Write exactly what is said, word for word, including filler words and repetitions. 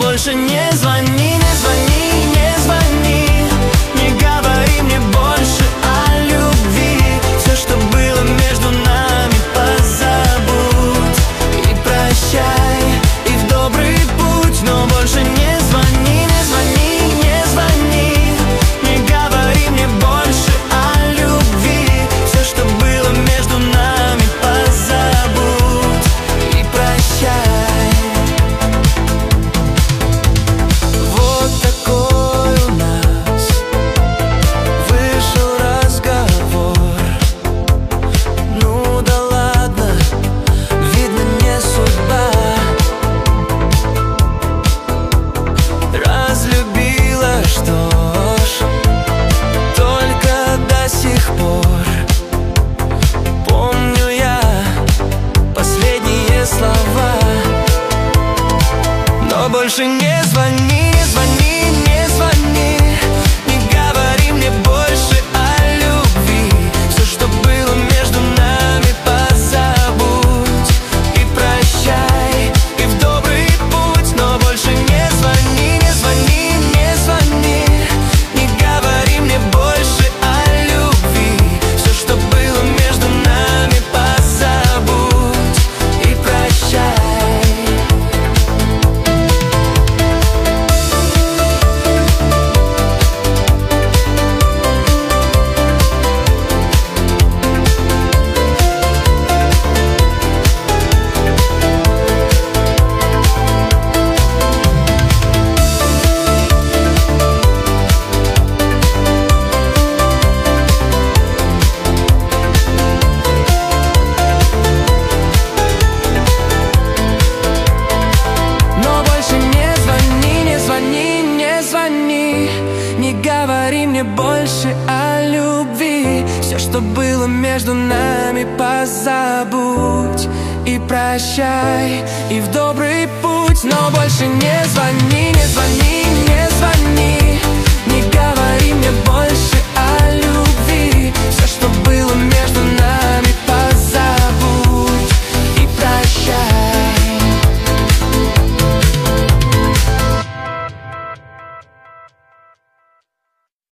больше не звони, не звони, не звони. Не говори мне больше о любви. Все, что было между нами, позабудь и прощай, и в добрый путь. Но больше не звони, не звони, не звони. Не говори мне больше о любви. Все, что было между нами, позабудь и прощай. Вот такой у нас вышел разговор. Ну да ладно, видно, не судьба. Разлюбила, что ж, только до сих пор помню я последние слова. Но больше не звони, не звони, не звони. Не говори мне больше о любви. Все, что было между нами, позабудь и прощай, и в добрый путь. Но больше не звони, не звони, не звони. Не говори мне больше о любви. Все, что было между нами, позабудь и прощай. Но больше не звони, не звони, не звони. Не говори мне больше о любви. Все, что было между нами, позабудь и прощай, и в добрый путь. Но больше не звони, не звони, не